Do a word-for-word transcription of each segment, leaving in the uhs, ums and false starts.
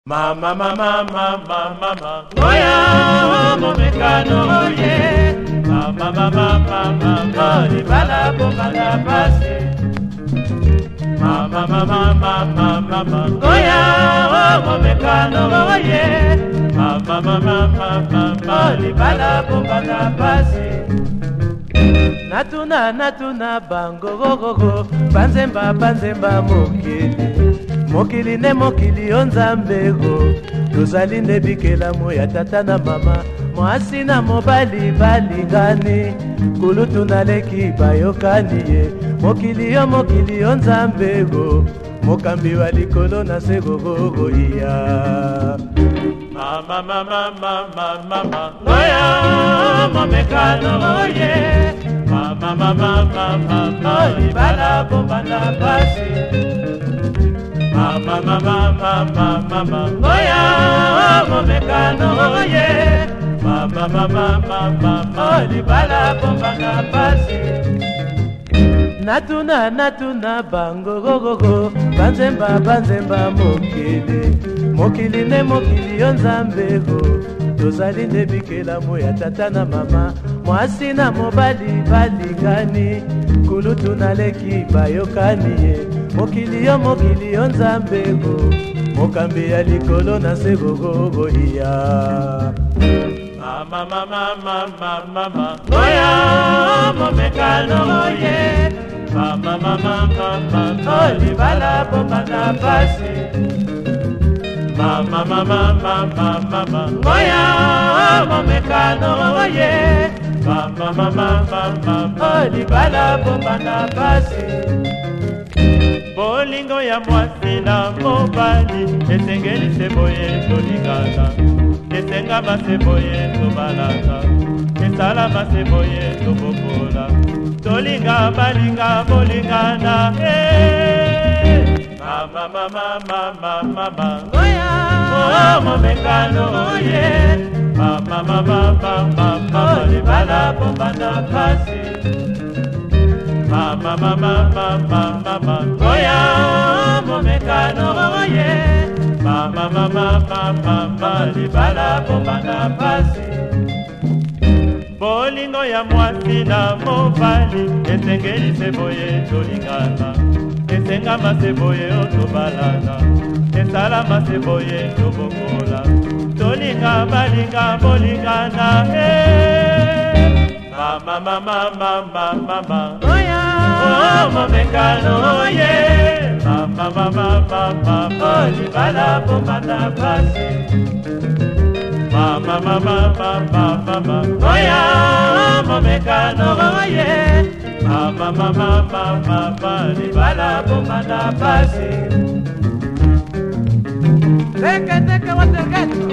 Mama mama mama mama Oya momekano oye Mama mama mama mama Libala bomba la pasi Mama mama mama mama Oya momekano oye Mama mama mama mama Libala bomba la pasi Natuna natuna bango go go go Banzemba banzemba mokili Mokili ne mokili onzambego Tozali nde bikelamu ya tata na mama Mwasi na mobali balingani Kulutu na leki bayokani ye Mokili yo mokili onzambego Mokambi wa likolo na segogogo iya Mama mama mama mama Oya momekano oye Mama mama mama mama Libala bomba na pasi Mama mama mama mama Oya momekano oye Mama mama mama mama Libala bomba na pasi Natuna natuna bango go go go Banzemba banzemba mokili Mokili ne mokili onzambego Tozali nde bikelamu ya tata na mama Mwasi na mobali balingani Kulutu na leki bayokani ye Mokili yo mokili onzambego Mokambi ya likolo na segogogo iya Mama mama mama mama Oya momekano oye Mama mama mama mama Libala bomba na pasi Mama mama mama mama Oya momekano oye Mama mama mama mama Libala bomba na pasi Bolingo ya mwasi na mobali Esengeli seboye tolingana Esengama seboye tobalaka Esalama seboye tobokola Tolinga balinga bolingana Mama mama mama mama Oya momekano oye Mama mama mama mama Libala bomba na pasi Mama mama mama mama Oya momekano oye Mama mama mama mama Libala bomba na pasi Bolingo ya mwasi na mobali Esengeli seboye tolingana Esengama seboye otobalana Esalama seboye tobokola Tolinga balinga bolingana Mama mama mama mama Oya momekano oye Mama mama mama mama Libala bomba na pasi Mama mama mama mama Oya momekano oye Mama mama mama mama Libala bomba na pasi Teke teke wateketo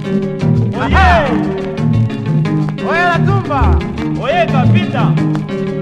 Oye Oye la tumba Oye kapita